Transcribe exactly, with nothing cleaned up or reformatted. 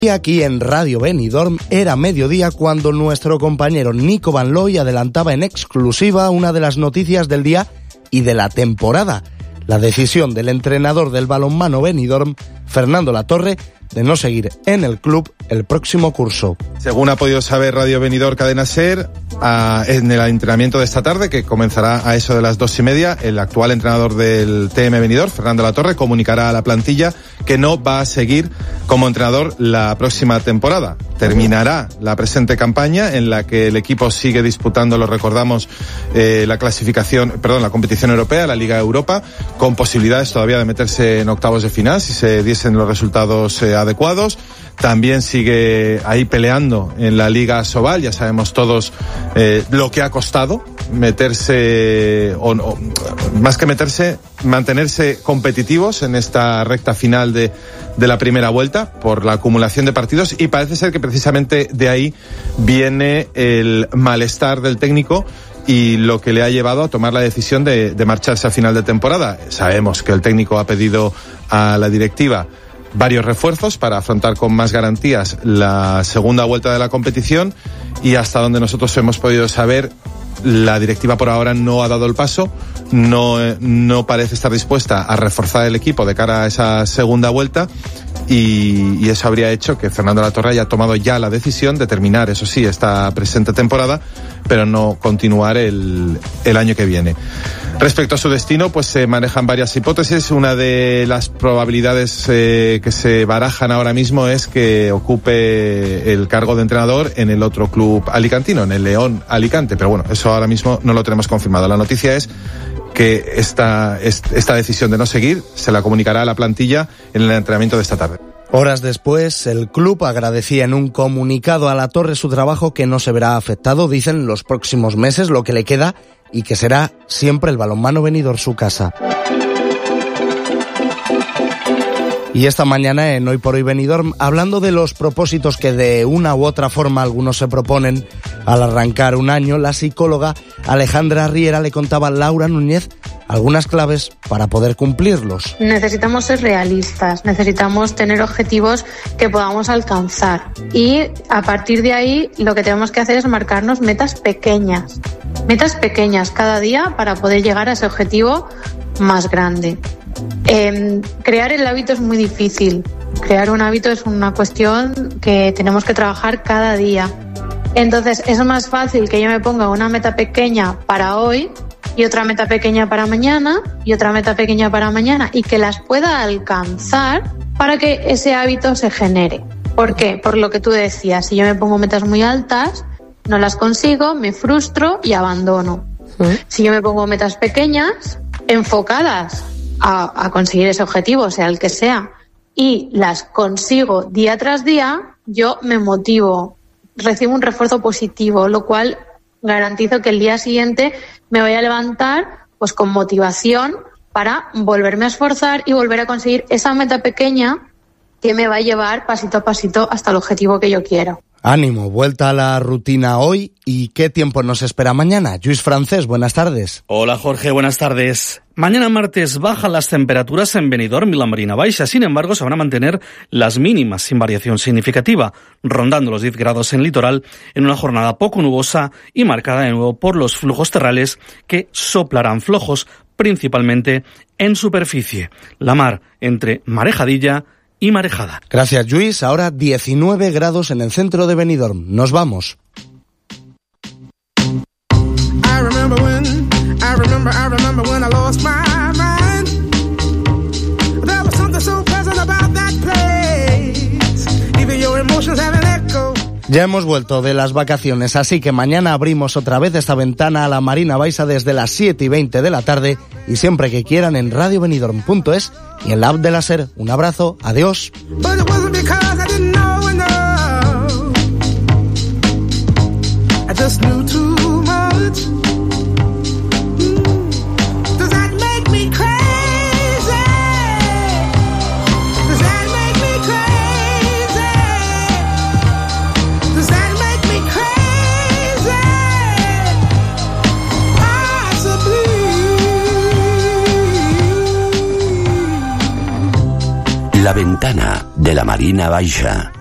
Y aquí en Radio Benidorm era mediodía cuando nuestro compañero Nico Van Looy adelantaba en exclusiva una de las noticias del día y de la temporada: la decisión del entrenador del balonmano Benidorm, Fernando Latorre, de no seguir en el club el próximo curso. Según ha podido saber Radio Benidorm Cadena Ser, a, en el entrenamiento de esta tarde, que comenzará a eso de las dos y media, el actual entrenador del T M Benidorm, Fernando Latorre, comunicará a la plantilla que no va a seguir como entrenador la próxima temporada. Terminará la presente campaña, en la que el equipo sigue disputando, lo recordamos, eh, la clasificación, perdón, la competición europea, la Liga Europa, con posibilidades todavía de meterse en octavos de final si se diesen los resultados eh, adecuados. También sigue ahí peleando en la Liga Sobal. Ya sabemos todos eh, lo que ha costado meterse, o, o más que meterse, mantenerse competitivos en esta recta final de, de la primera vuelta por la acumulación de partidos, y parece ser que precisamente de ahí viene el malestar del técnico y lo que le ha llevado a tomar la decisión de, de marcharse a final de temporada. Sabemos que el técnico ha pedido a la directiva varios refuerzos para afrontar con más garantías la segunda vuelta de la competición, y hasta donde nosotros hemos podido saber, la directiva por ahora no ha dado el paso, no, no parece estar dispuesta a reforzar el equipo de cara a esa segunda vuelta, y, y eso habría hecho que Fernando Latorre haya tomado ya la decisión de terminar, eso sí, esta presente temporada, pero no continuar el, el año que viene. Respecto a su destino, pues se manejan varias hipótesis. Una de las probabilidades eh, que se barajan ahora mismo es que ocupe el cargo de entrenador en el otro club alicantino, en el León Alicante, pero bueno, eso ahora mismo no lo tenemos confirmado. La noticia es que esta, esta decisión de no seguir se la comunicará a la plantilla en el entrenamiento de esta tarde. Horas después, el club agradecía en un comunicado a Latorre su trabajo, que no se verá afectado, dicen, los próximos meses, lo que le queda, y que será siempre el balonmano Benidorm su casa. Y esta mañana en Hoy por Hoy Benidorm, hablando de los propósitos que de una u otra forma algunos se proponen al arrancar un año, la psicóloga Alejandra Riera le contaba a Laura Núñez algunas claves para poder cumplirlos. Necesitamos ser realistas, necesitamos tener objetivos que podamos alcanzar, y a partir de ahí lo que tenemos que hacer es marcarnos metas pequeñas, metas pequeñas cada día para poder llegar a ese objetivo más grande. Eh, crear el hábito es muy difícil. Crear un hábito es una cuestión que tenemos que trabajar cada día. Entonces es más fácil que yo me ponga una meta pequeña para hoy y otra meta pequeña para mañana y otra meta pequeña para mañana, y que las pueda alcanzar para que ese hábito se genere. ¿Por qué? Por lo que tú decías, si yo me pongo metas muy altas, no las consigo, me frustro y abandono. ¿Sí? Si yo me pongo metas pequeñas, enfocadas a, a conseguir ese objetivo, sea el que sea, y las consigo día tras día, yo me motivo, recibo un refuerzo positivo, lo cual garantizo que el día siguiente me voy a levantar pues con motivación para volverme a esforzar y volver a conseguir esa meta pequeña que me va a llevar pasito a pasito hasta el objetivo que yo quiero. Ánimo, vuelta a la rutina hoy. ¿Y qué tiempo nos espera mañana? Lluís Francés, buenas tardes. Hola Jorge, buenas tardes. Mañana martes bajan las temperaturas en Benidorm y la Marina Baixa. Sin embargo, se van a mantener las mínimas sin variación significativa, rondando los diez grados en litoral, en una jornada poco nubosa y marcada de nuevo por los flujos terrales que soplarán flojos, principalmente en superficie. La mar entre marejadilla y marejada. Gracias, Lluís. Ahora diecinueve grados en el centro de Benidorm. Nos vamos. I remember when, I remember, I remember when I lost my mind. There was something so pleasant about that place. Even your emotions have an echo. Ya hemos vuelto de las vacaciones, así que mañana abrimos otra vez esta ventana a la Marina Baixa desde las siete y veinte de la tarde, y siempre que quieran en radio benidorm punto es y en la app de la SER. Un abrazo, adiós. La ventana de la Marina Baixa.